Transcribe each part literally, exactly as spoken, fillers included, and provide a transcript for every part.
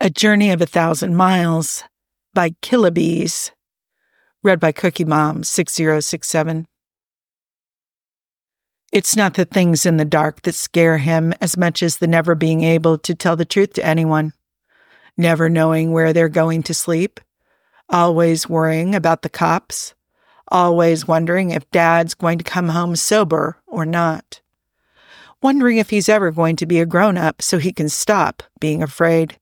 A Journey of a Thousand Miles by Killabees. Read by Cookie Mom six zero six seven. It's not the things in the dark that scare him as much as the never being able to tell the truth to anyone. Never knowing where they're going to sleep. Always worrying about the cops. Always wondering if Dad's going to come home sober or not. Wondering if he's ever going to be a grown-up so he can stop being afraid.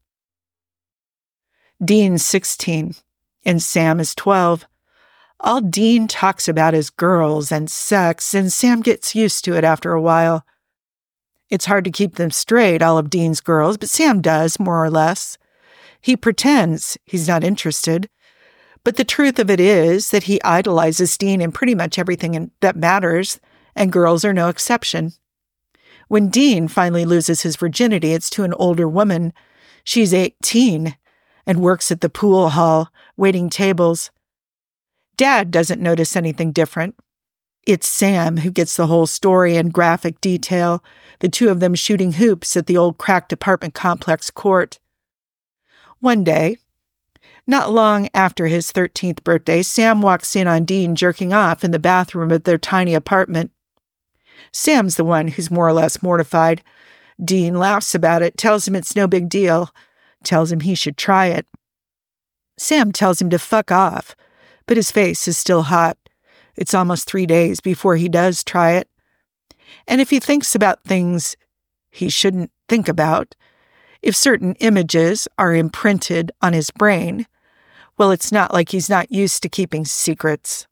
Dean's sixteen, and Sam is twelve. All Dean talks about is girls and sex, and Sam gets used to it after a while. It's hard to keep them straight, all of Dean's girls, but Sam does, more or less. He pretends he's not interested, but the truth of it is that he idolizes Dean in pretty much everything in, that matters, and girls are no exception. When Dean finally loses his virginity, it's to an older woman. She's eighteen. And works at the pool hall, waiting tables. Dad doesn't notice anything different. It's Sam who gets the whole story in graphic detail, the two of them shooting hoops at the old cracked apartment complex court. One day, not long after his thirteenth birthday, Sam walks in on Dean jerking off in the bathroom of their tiny apartment. Sam's the one who's more or less mortified. Dean laughs about it, tells him it's no big deal. Tells him he should try it. Sam tells him to fuck off, but his face is still hot. It's almost three days before he does try it. And if he thinks about things he shouldn't think about, if certain images are imprinted on his brain, well, it's not like he's not used to keeping secrets.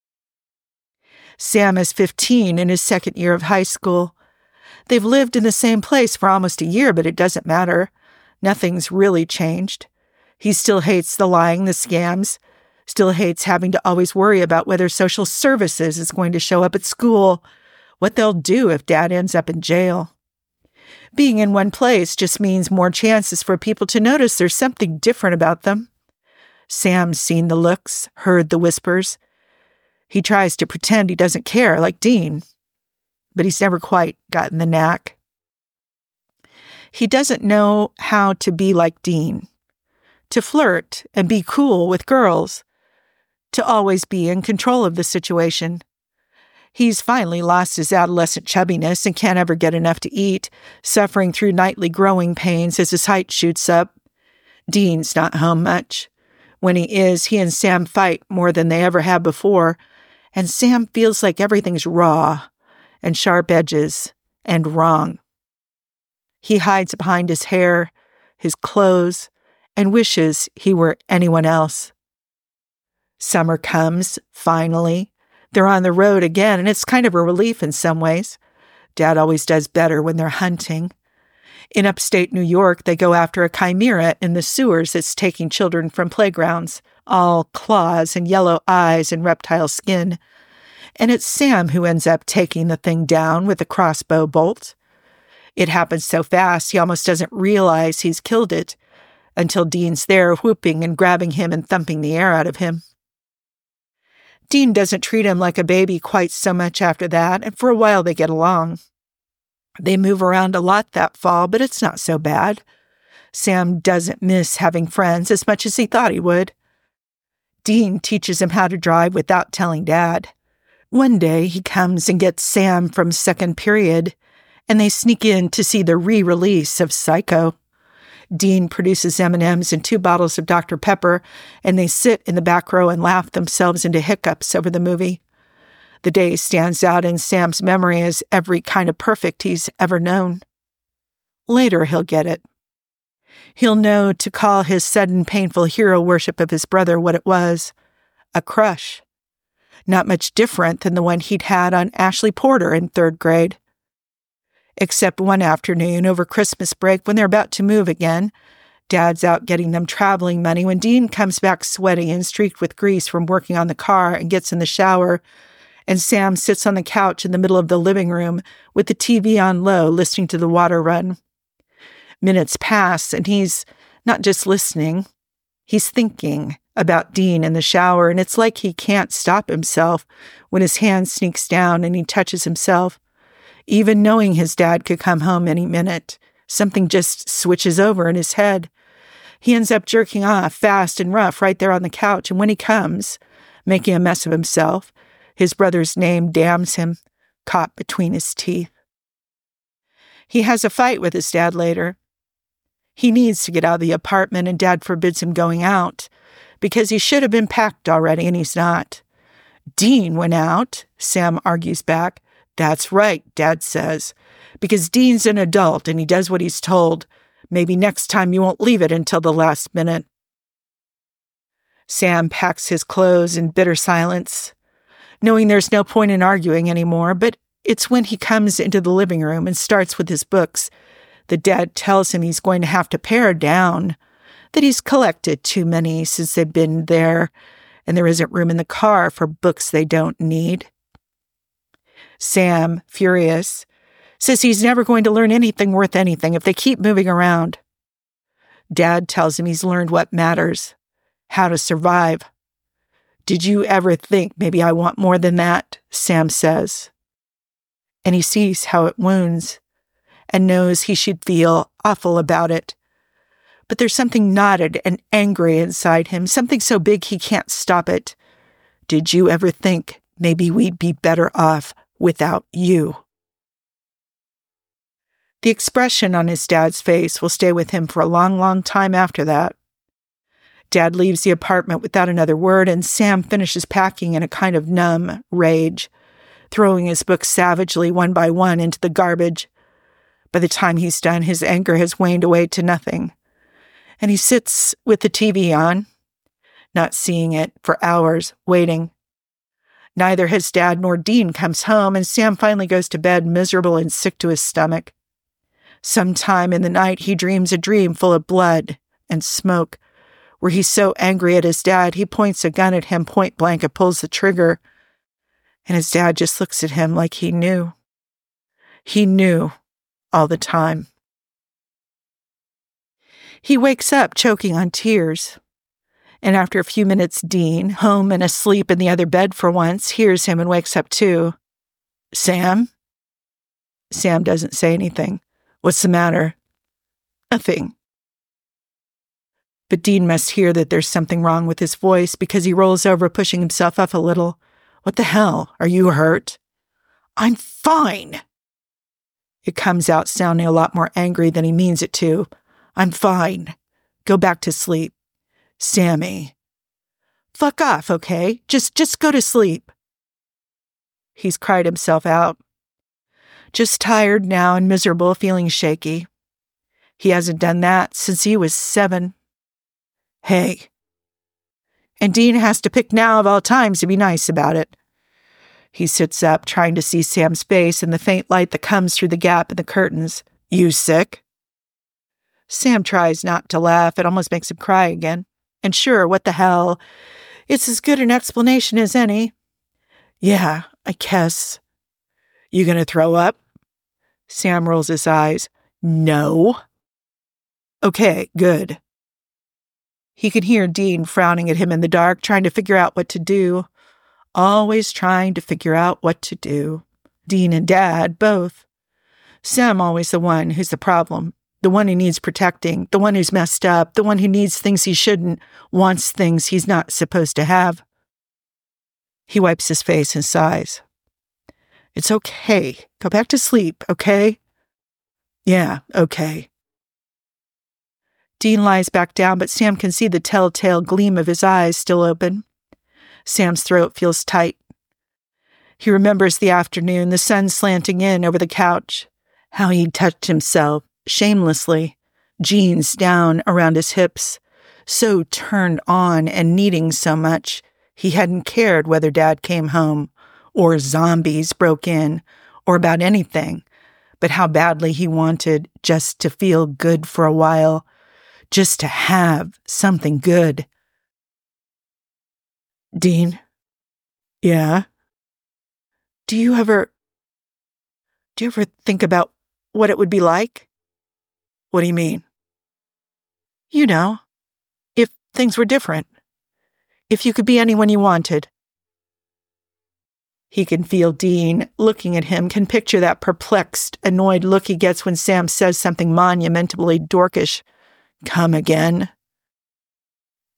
Sam is fifteen in his second year of high school. They've lived in the same place for almost a year, but it doesn't matter. Nothing's really changed. He still hates the lying, the scams, still hates having to always worry about whether social services is going to show up at school, what they'll do if Dad ends up in jail. Being in one place just means more chances for people to notice there's something different about them. Sam's seen the looks, heard the whispers. He tries to pretend he doesn't care, like Dean, but he's never quite gotten the knack. He doesn't know how to be like Dean, to flirt and be cool with girls, to always be in control of the situation. He's finally lost his adolescent chubbiness and can't ever get enough to eat, suffering through nightly growing pains as his height shoots up. Dean's not home much. When he is, he and Sam fight more than they ever have before, and Sam feels like everything's raw and sharp edges and wrong. He hides behind his hair, his clothes, and wishes he were anyone else. Summer comes, finally. They're on the road again, and it's kind of a relief in some ways. Dad always does better when they're hunting. In upstate New York, they go after a chimera in the sewers that's taking children from playgrounds, all claws and yellow eyes and reptile skin. And it's Sam who ends up taking the thing down with a crossbow bolt. It happens so fast, he almost doesn't realize he's killed it until Dean's there whooping and grabbing him and thumping the air out of him. Dean doesn't treat him like a baby quite so much after that, and for a while they get along. They move around a lot that fall, but it's not so bad. Sam doesn't miss having friends as much as he thought he would. Dean teaches him how to drive without telling Dad. One day he comes and gets Sam from second period, and they sneak in to see the re-release of Psycho. Dean produces M and M's and two bottles of Doctor Pepper, and they sit in the back row and laugh themselves into hiccups over the movie. The day stands out in Sam's memory as every kind of perfect he's ever known. Later he'll get it. He'll know to call his sudden painful hero worship of his brother what it was, a crush. Not much different than the one he'd had on Ashley Porter in third grade. Except one afternoon over Christmas break when they're about to move again. Dad's out getting them traveling money when Dean comes back sweaty and streaked with grease from working on the car and gets in the shower, and Sam sits on the couch in the middle of the living room with the T V on low listening to the water run. Minutes pass and he's not just listening, he's thinking about Dean in the shower, and it's like he can't stop himself when his hand sneaks down and he touches himself. Even knowing his dad could come home any minute, something just switches over in his head. He ends up jerking off fast and rough right there on the couch, and when he comes, making a mess of himself, his brother's name damns him, caught between his teeth. He has a fight with his dad later. He needs to get out of the apartment, and Dad forbids him going out, because he should have been packed already, and he's not. Dean went out, Sam argues back. That's right, Dad says, because Dean's an adult and he does what he's told. Maybe next time you won't leave it until the last minute. Sam packs his clothes in bitter silence, knowing there's no point in arguing anymore, but it's when he comes into the living room and starts with his books that Dad tells him he's going to have to pare down, that he's collected too many since they've been there, and there isn't room in the car for books they don't need. Sam, furious, says he's never going to learn anything worth anything if they keep moving around. Dad tells him he's learned what matters, how to survive. Did you ever think maybe I want more than that? Sam says. And he sees how it wounds and knows he should feel awful about it. But there's something knotted and angry inside him, something so big he can't stop it. Did you ever think maybe we'd be better off without you? The expression on his dad's face will stay with him for a long, long time after that. Dad leaves the apartment without another word, and Sam finishes packing in a kind of numb rage, throwing his books savagely one by one into the garbage. By the time he's done, his anger has waned away to nothing, and he sits with the T V on, not seeing it, for hours, waiting. Neither his dad nor Dean comes home, and Sam finally goes to bed miserable and sick to his stomach. Sometime in the night, he dreams a dream full of blood and smoke, where he's so angry at his dad, he points a gun at him point blank and pulls the trigger. And his dad just looks at him like he knew. He knew all the time. He wakes up choking on tears. And after a few minutes, Dean, home and asleep in the other bed for once, hears him and wakes up too. Sam? Sam doesn't say anything. What's the matter? Nothing. But Dean must hear that there's something wrong with his voice because he rolls over, pushing himself up a little. What the hell? Are you hurt? I'm fine. It comes out sounding a lot more angry than he means it to. I'm fine. Go back to sleep. Sammy. Fuck off, okay? Just, just go to sleep. He's cried himself out. Just tired now and miserable, feeling shaky. He hasn't done that since he was seven. Hey. And Dean has to pick now of all times to be nice about it. He sits up, trying to see Sam's face in the faint light that comes through the gap in the curtains. You sick? Sam tries not to laugh. It almost makes him cry again. And sure, what the hell? It's as good an explanation as any. Yeah, I guess. You gonna throw up? Sam rolls his eyes. No. Okay, good. He could hear Dean frowning at him in the dark, trying to figure out what to do. Always trying to figure out what to do. Dean and Dad, both. Sam always the one who's the problem. The one who needs protecting. The one who's messed up. The one who needs things he shouldn't. Wants things he's not supposed to have. He wipes his face and sighs. It's okay. Go back to sleep, okay? Yeah, okay. Dean lies back down, but Sam can see the telltale gleam of his eyes still open. Sam's throat feels tight. He remembers the afternoon, the sun slanting in over the couch, how he'd touched himself, shamelessly, jeans down around his hips, so turned on and needing so much, he hadn't cared whether Dad came home, or zombies broke in, or about anything, but how badly he wanted just to feel good for a while, just to have something good. Dean? Yeah? Do you ever... Do you ever think about what it would be like? What do you mean? You know, if things were different. If you could be anyone you wanted. He can feel Dean looking at him, can picture that perplexed, annoyed look he gets when Sam says something monumentally dorkish. Come again?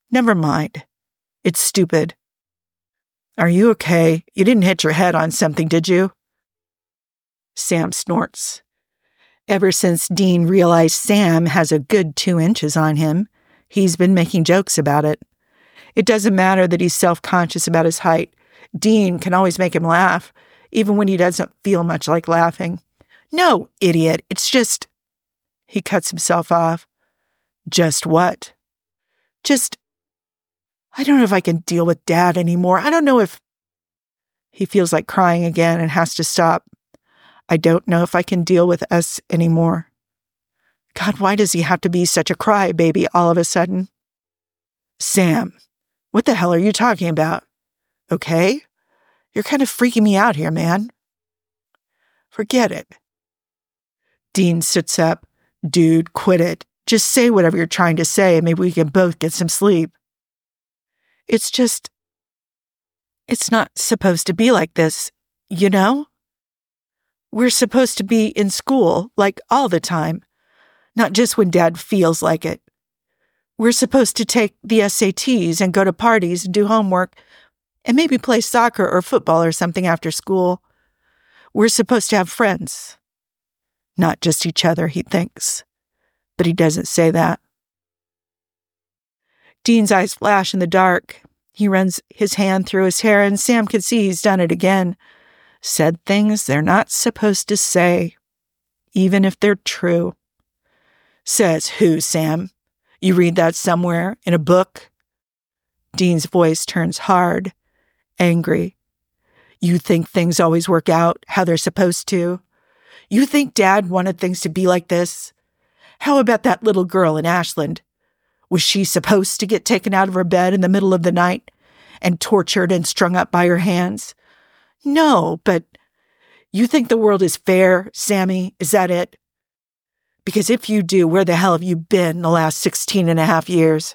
Never mind. It's stupid. Are you okay? You didn't hit your head on something, did you? Sam snorts. Ever since Dean realized Sam has a good two inches on him, he's been making jokes about it. It doesn't matter that he's self-conscious about his height. Dean can always make him laugh, even when he doesn't feel much like laughing. No, idiot, it's just... He cuts himself off. Just what? Just... I don't know if I can deal with Dad anymore. I don't know if... He feels like crying again and has to stop. I don't know if I can deal with us anymore. God, why does he have to be such a crybaby all of a sudden? Sam, what the hell are you talking about? Okay? You're kind of freaking me out here, man. Forget it. Dean sits up. Dude, quit it. Just say whatever you're trying to say and maybe we can both get some sleep. It's just... It's not supposed to be like this, you know? We're supposed to be in school, like all the time, not just when Dad feels like it. We're supposed to take the S A Ts and go to parties and do homework and maybe play soccer or football or something after school. We're supposed to have friends. Not just each other, he thinks. But he doesn't say that. Dean's eyes flash in the dark. He runs his hand through his hair, and Sam can see he's done it again. Said things they're not supposed to say, even if they're true. Says who, Sam? You read that somewhere, in a book? Dean's voice turns hard, angry. You think things always work out how they're supposed to? You think Dad wanted things to be like this? How about that little girl in Ashland? Was she supposed to get taken out of her bed in the middle of the night and tortured and strung up by her hands? No, but you think the world is fair, Sammy? Is that it? Because if you do, where the hell have you been the last sixteen and a half years?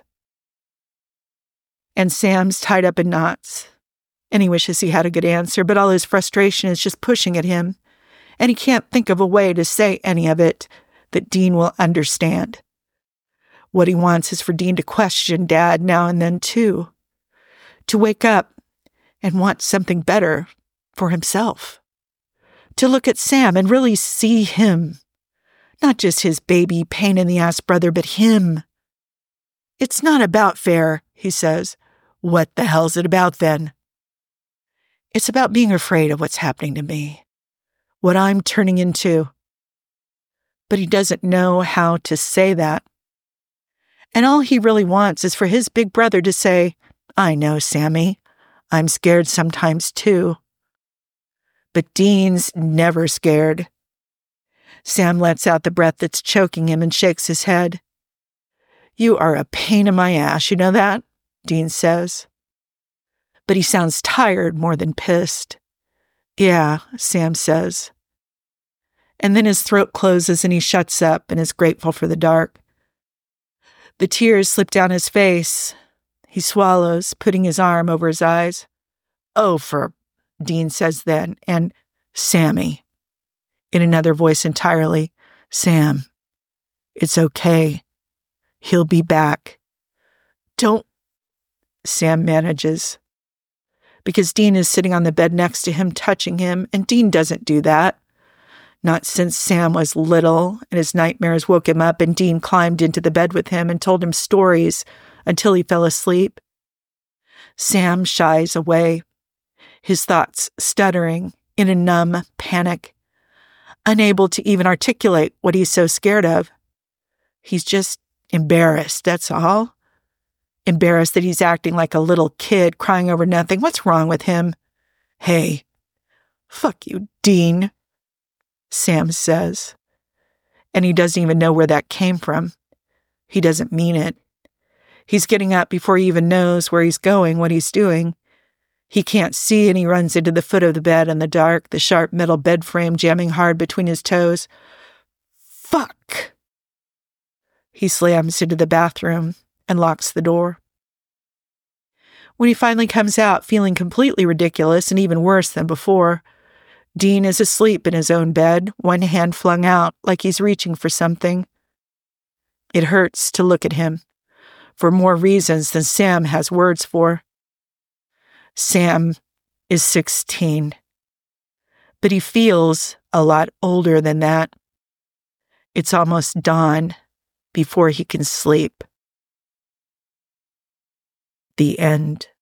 And Sam's tied up in knots. And he wishes he had a good answer, but all his frustration is just pushing at him. And he can't think of a way to say any of it that Dean will understand. What he wants is for Dean to question Dad now and then, too. To wake up and want something better for himself. To look at Sam and really see him. Not just his baby, pain-in-the-ass brother, but him. It's not about fair, he says. What the hell's it about then? It's about being afraid of what's happening to me. What I'm turning into. But he doesn't know how to say that. And all he really wants is for his big brother to say, I know, Sammy. I'm scared sometimes, too. But Dean's never scared. Sam lets out the breath that's choking him and shakes his head. You are a pain in my ass, you know that? Dean says. But he sounds tired more than pissed. Yeah, Sam says. And then his throat closes and he shuts up and is grateful for the dark. The tears slip down his face. He swallows, putting his arm over his eyes. Oh, for... Dean says then, and Sammy. In another voice entirely, Sam, it's okay. He'll be back. Don't... Sam manages. Because Dean is sitting on the bed next to him, touching him, and Dean doesn't do that. Not since Sam was little, and his nightmares woke him up, and Dean climbed into the bed with him and told him stories until he fell asleep. Sam shies away, his thoughts stuttering in a numb panic, unable to even articulate what he's so scared of. He's just embarrassed, that's all. Embarrassed that he's acting like a little kid crying over nothing. What's wrong with him? Hey, fuck you, Dean, Sam says. And he doesn't even know where that came from. He doesn't mean it. He's getting up before he even knows where he's going, what he's doing. He can't see, and he runs into the foot of the bed in the dark, the sharp metal bed frame jamming hard between his toes. Fuck! He slams into the bathroom and locks the door. When he finally comes out, feeling completely ridiculous and even worse than before, Dean is asleep in his own bed, one hand flung out like he's reaching for something. It hurts to look at him. for more reasons than Sam has words for. Sam is sixteen, but he feels a lot older than that. It's almost dawn before he can sleep. The end.